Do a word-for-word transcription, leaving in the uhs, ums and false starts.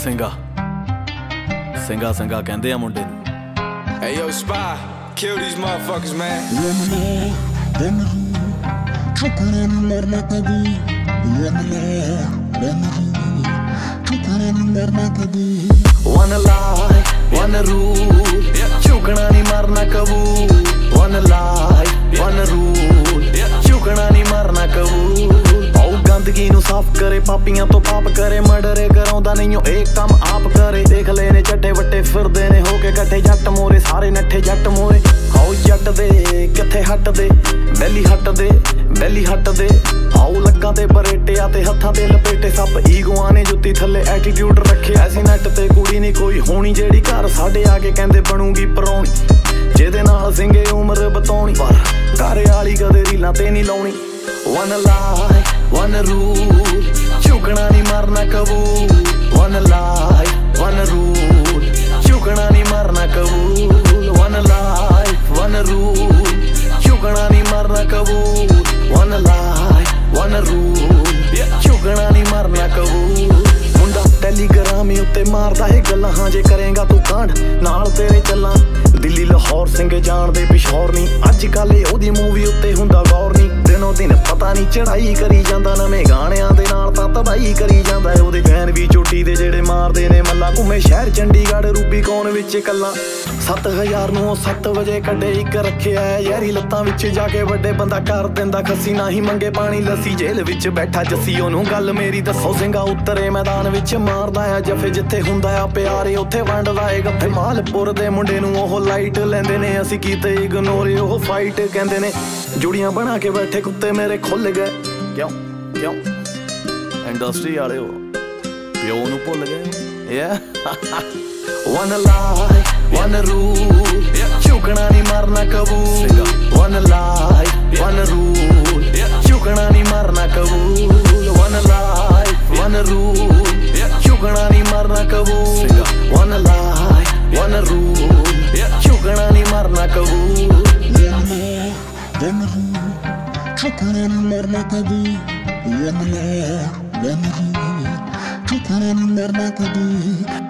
ਸਿੰਘਾ ਸਿੰਘਾ ਸਿੰਘਾ ਕਹਿੰਦੇ ਆ ਮੁੰਡੇ ਨੂੰ। Hey yo, Spy, kill these motherfuckers, man. One life, one rule, ਝੁਕਣਾ ਨੀ ਮਰਨਾ ਕਬੂਲ। One life, one rule, ਝੁਕਣਾ ਨੀ ਮਰਨਾ ਕਬੂਲ। ਆਉ ਗੰਦਗੀ ਨੂੰ ਸਾਫ਼ ਕਰੇ, ਪਾਪੀਆਂ ਤੋਂ ਪਾਪ ਕਰੇ, ਮਰਡਰੇ ਕਰਾਉਂਦਾ ਨਹੀਂ ਉਹ ਇਹ ਕੰਮ ਆਪ ਕਰੇ। ਦੇਖ ਲੈ ਨੇ ਚੱਟੇ ਵੱਟੇ ਫਿਰਦੇ ਨੇ ਹੋ ਕੇ ਇਕੱਠੇ, ਜੱਟ ਮੋਰੇ ਸਾਰੇ ਨੱਠੇ ਜੱਟ ਮੋਰੇ। ਆਓ ਜੱਟ ਦੇ ਕਿੱਥੇ ਹੱਟਦੇ, ਬੈਲੀ ਹੱਟਦੇ ਬੈਲੀ ਹੱਟਦੇ। ਆਓ ਲੱਕਾਂ ਤੇ ਬਰੇਟਿਆ ਤੇ ਹੱਥਾਂ ਤੇ ਲਪੇਟੇ, ਸੱਪ ਈਗੋਆਂ ਨੇ ਜੁੱਤੀ ਥੱਲੇ ਐਟੀਟਿਊਡ ਰੱਖਿਆ। ਐਸੀ ਨੱਟ ਤੇ ਕੁੜੀ ਨੀ ਕੋਈ ਹੋਣੀ ਜਿਹੜੀ ਘਰ ਸਾਡੇ ਆ ਕੇ ਕਹਿੰਦੇ ਬਣੂਗੀ ਪਰਾਉਣੀ, ਜਿਹਦੇ ਨਾਲ ਸਿੰਘੇ ਉਮਰ ਬਤਾਉਣੀ। ਪਰ ਘਰ ਵਾਲੀ ਕਦੇ ਰੀਲਾਂ ਤੇ ਨੀ ਲਾਉਣੀ। One life, one rule, ਝੁਕਣਾ ਨੀ ਮਰਨਾ ਕਬੂਲ। One life, one rule, ਝੁਕਣਾ ਨੀ ਮਰਨਾ ਕਬੂਲ। One life, one rule, ਝੁਕਣਾ ਨੀ ਮਰਨਾ ਕਬੂਲ। One life, one rule, ਝੁਕਣਾ ਨੀ ਮਰਨਾ ਕਬੂਲ। ਮੁੰਡਾ ਟੈਲੀਗ੍ਰਾਮ ਉੱਤੇ ਮਾਰਦਾ ਏ ਗੱਲਾਂ, ਹਾਂ ਜੇ ਕਰੇਗਾ ਤੂੰ ਕਾਂਡ ਨਾਲ ਤੇਰੇ ਚੱਲਾਂ। ਦਿੱਲੀ ਲਾਹੌਰ ਸਿੰਘ ਜਾਣਦੇ ਪਿਸ਼ੌਰ ਨੀ, ਅੱਜ ਕੱਲ ਉਹਦੀ ਮੂਵੀ ਉੱਤੇ ਹੁੰਦਾ ਗੌਰ ਨੀ। ਦਿਨੋਂ ਦਿਨ ਪਤਾ ਨੀ ਚੜਾਈ ਕਰੀ ਜਾਂਦਾ, ਨਵੇਂ ਗਾਣਿਆਂ ਦੇ ਨਾਲ ਤਾਂ ਤਬਾਹੀ ਕਰੀ ਜਾਂਦਾ। ਉਹਦੇ ਫੈਨ ਵੀ ਚੋਟੀ ਦੇ ਜਿਹੜੇ ਮਾਰਦੇ ਨੇ ਮੱਲਾ, ਘੁੰਮੇ ਸ਼ਹਿਰ ਚੰਡੀਗੜ੍ਹ ਰੂਬੀ ਕੌਣ ਵਿੱਚ ਇਕੱਲਾ। ਸੱਤ ਹਜ਼ਾਰ ਨੂੰ ਉਹ ਸੱਤ ਵਜੇ ਕੱਢੇ ਇੱਕ ਰੱਖਿਆ ਯਾਰੀ ਲੱਤਾਂ ਵਿੱਚ ਜਾ ਕੇ ਵੱਡੇ ਬੰਦਾ ਕਰ ਦਿੰਦਾ ਖੱਸੀ। ਨਾ ਹੀ ਮੰਗੇ ਪਾਣੀ ਲੱਸੀ, ਜੇਲ੍ਹ ਵਿੱਚ ਬੈਠਾ ਜੱਸੀ ਉਹਨੂੰ ਗੱਲ ਮੇਰੀ ਦੱਸੋ। ਸਿੰਘਾ ਉਤਰੇ ਮੈਦਾਨ ਵਿੱਚ ਮਾਰਦਾ ਆ ਜਫੇ, ਜਿੱਥੇ ਹੁੰਦਾ ਆ ਪਿਆਰੇ ਉੱਥੇ ਵੰਡਦਾ ਏ ਗੱਫੇ। ਮਾਲਪੁਰ ਦੇ ਮੁੰਡੇ ਨੂੰ ਉਹ ਲਾਈਟ ਲੈਂਦੇ ਨੇ, ਅਸੀਂ ਕੀਤੇ ਇਗਨੋਰ ਉਹ ਫਾਈਟ ਕਹਿੰਦੇ ਨੇ। ਜੁੜੀਆਂ ਬਣਾ ਕੇ ਬੈਠੇ ਕੁੱਤੇ ਮੇਰੇ ਖੁੱਲ ਗਏ, ਕਿਉਂ ਕਿਉਂ ਇੰਡਸਟਰੀ ਵਾਲੇ ਉਹ ਪਿਓ ਨੂੰ ਭੁੱਲ ਗਏ। One life, one rule, ਝੁਕਣਾ ਨੀ ਮਰਨਾ ਕਬੂਲ। One life, one rule, ਝੁਕਣਾ ਨੀ ਮਰਨਾ ਕਬੂਲ। One life, one rule, ਝੁਕਣਾ ਨੀ ਮਰਨਾ ਕਬੂਲ। One life, one rule, ਝੁਕਣਾ ਨੀ ਮਰਨਾ ਕਬੂਲ। ਝੁਕਣਾ ਨੀ ਮਰਨਾ ਕਬੂਲ। One life, one rule, ਝੁਕਣਾ ਨੀ ਮਰਨਾ ਕਬੂਲ।